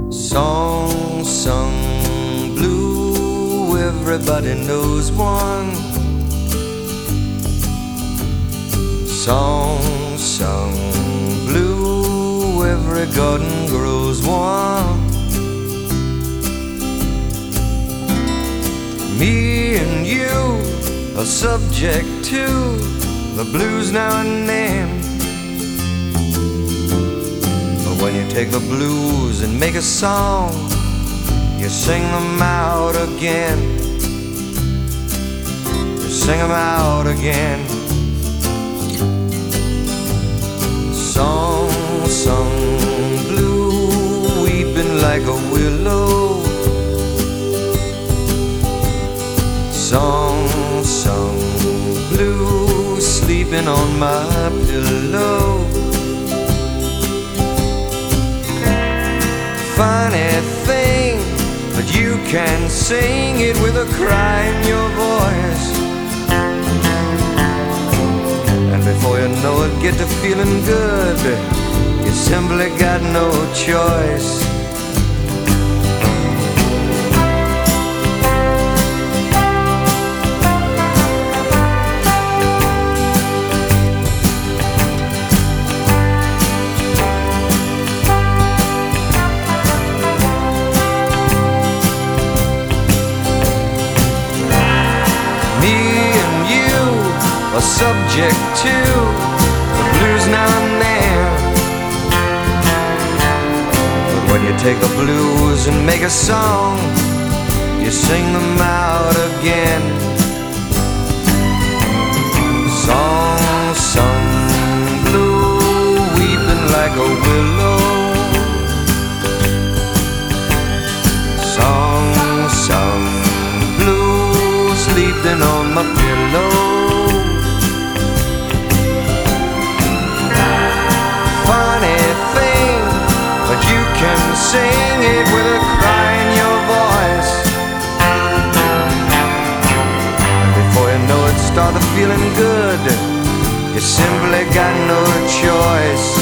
Song sung blue, everybody knows one. Song sung blue, every garden grows one. Me and you are subject to the blues now and then. But when you take the blues and make a song, you sing them out again. You sing them out again. Song sung blue, weeping like a willow. Song sung blue, sleeping on my pillow. Funny thing, but you can sing it with a cry in your voice. And before you know it, get to feeling good. You simply got no choice. Subject to the blues now and then. But when you take the blues and make a song, you sing them out again. Song sung blue, weeping like a willow. Song sung blue, sleeping on my pillow. Sing it with a cry in your voice. And before you know it, started feeling good. You simply got no choice.